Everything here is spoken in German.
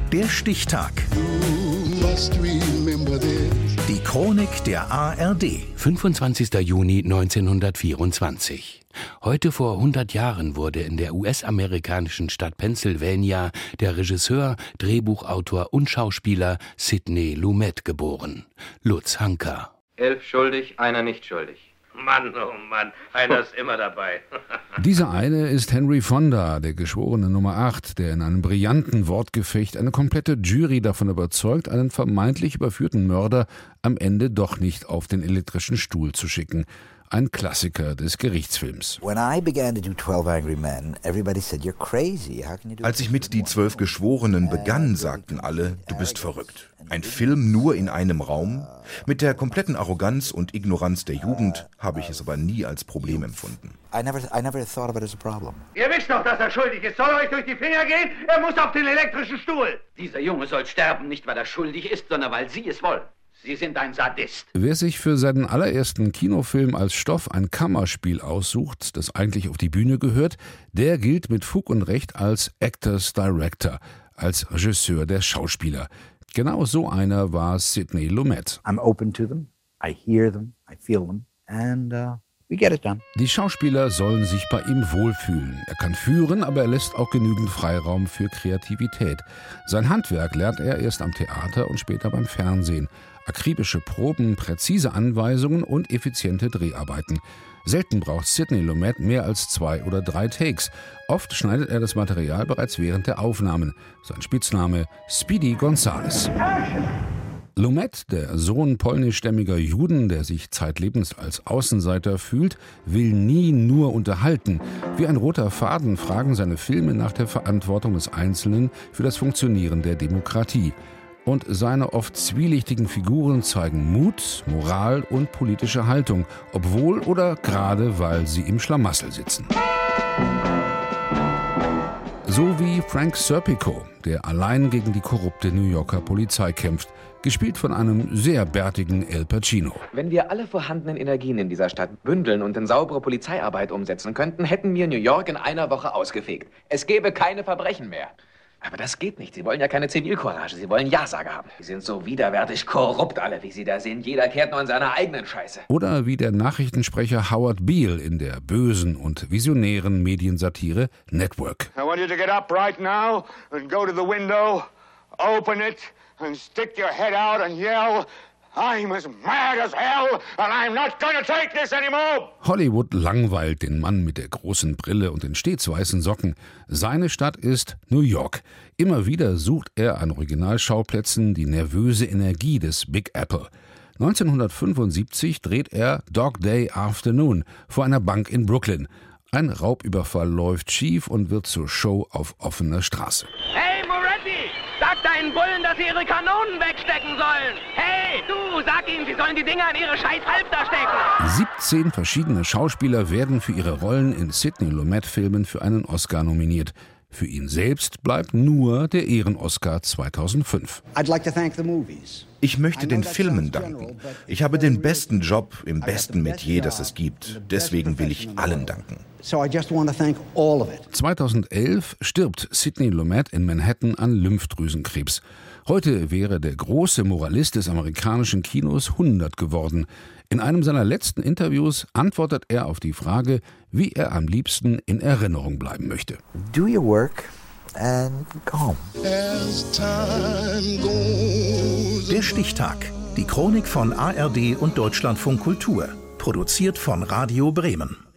Der Stichtag. Die Chronik der ARD. 25. Juni 1924. Heute vor 100 Jahren wurde in der US-amerikanischen Stadt Pennsylvania der Regisseur, Drehbuchautor und Schauspieler Sidney Lumet geboren. Lutz Hanka. 11 schuldig, einer nicht schuldig. Mann, oh Mann, einer ist immer dabei. Dieser eine ist Henry Fonda, der geschworene Nummer 8, der in einem brillanten Wortgefecht eine komplette Jury davon überzeugt, einen vermeintlich überführten Mörder am Ende doch nicht auf den elektrischen Stuhl zu schicken. Ein Klassiker des Gerichtsfilms. Als ich mit Die 12 Geschworenen begann, sagten alle, du bist verrückt. Ein Film nur in einem Raum? Mit der kompletten Arroganz und Ignoranz der Jugend habe ich es aber nie als Problem empfunden. I never thought of it as a problem. Ihr wisst doch, dass er schuldig ist. Soll er euch durch die Finger gehen? Er muss auf den elektrischen Stuhl. Dieser Junge soll sterben, nicht weil er schuldig ist, sondern weil Sie es wollen. Sie sind ein Sadist. Wer sich für seinen allerersten Kinofilm als Stoff ein Kammerspiel aussucht, das eigentlich auf die Bühne gehört, der gilt mit Fug und Recht als Actors Director, als Regisseur der Schauspieler. Genau so einer war Sidney Lumet. I'm open to them, I hear them, I feel them, and we get it done. Die Schauspieler sollen sich bei ihm wohlfühlen. Er kann führen, aber er lässt auch genügend Freiraum für Kreativität. Sein Handwerk lernt er erst am Theater und später beim Fernsehen. Akribische Proben, präzise Anweisungen und effiziente Dreharbeiten. Selten braucht Sidney Lumet mehr als 2 oder 3 Takes. Oft schneidet er das Material bereits während der Aufnahmen. Sein Spitzname Speedy Gonzales. Lumet, der Sohn polnischstämmiger Juden, der sich zeitlebens als Außenseiter fühlt, will nie nur unterhalten. Wie ein roter Faden fragen seine Filme nach der Verantwortung des Einzelnen für das Funktionieren der Demokratie. Und seine oft zwielichtigen Figuren zeigen Mut, Moral und politische Haltung, obwohl oder gerade weil sie im Schlamassel sitzen. So wie Frank Serpico, der allein gegen die korrupte New Yorker Polizei kämpft, gespielt von einem sehr bärtigen Al Pacino. Wenn wir alle vorhandenen Energien in dieser Stadt bündeln und in saubere Polizeiarbeit umsetzen könnten, hätten wir New York in einer Woche ausgefegt. Es gäbe keine Verbrechen mehr. Aber das geht nicht. Sie wollen ja keine Zivilcourage. Sie wollen Ja-Sager haben. Sie sind so widerwärtig korrupt alle, wie sie da sind. Jeder kehrt nur in seiner eigenen Scheiße. Oder wie der Nachrichtensprecher Howard Beale in der bösen und visionären Mediensatire Network. I want you to get up right now and go to the window, open it and stick your head out and yell, I'm as mad as hell and I'm not gonna take this anymore. Hollywood langweilt den Mann mit der großen Brille und den stets weißen Socken. Seine Stadt ist New York. Immer wieder sucht er an Originalschauplätzen die nervöse Energie des Big Apple. 1975 dreht er Dog Day Afternoon vor einer Bank in Brooklyn. Ein Raubüberfall läuft schief und wird zur Show auf offener Straße. Hey Moretti, sag deinen Bullen, dass sie ihre Kanonen wegstecken sollen. Hey, du, sag ihnen, sie sollen die Dinger in ihre scheiß Halfter stecken. 17 verschiedene Schauspieler werden für ihre Rollen in Sidney Lumet-Filmen für einen Oscar nominiert. Für ihn selbst bleibt nur der Ehren-Oscar 2005. Ich möchte den Filmen danken. Ich habe den besten Job im besten Metier, das es gibt. Deswegen will ich allen danken. 2011 stirbt Sidney Lumet in Manhattan an Lymphdrüsenkrebs. Heute wäre der große Moralist des amerikanischen Kinos 100 geworden. In einem seiner letzten Interviews antwortet er auf die Frage, wie er am liebsten in Erinnerung bleiben möchte. Do your work and go home. Der Stichtag. Die Chronik von ARD und Deutschlandfunk Kultur. Produziert von Radio Bremen.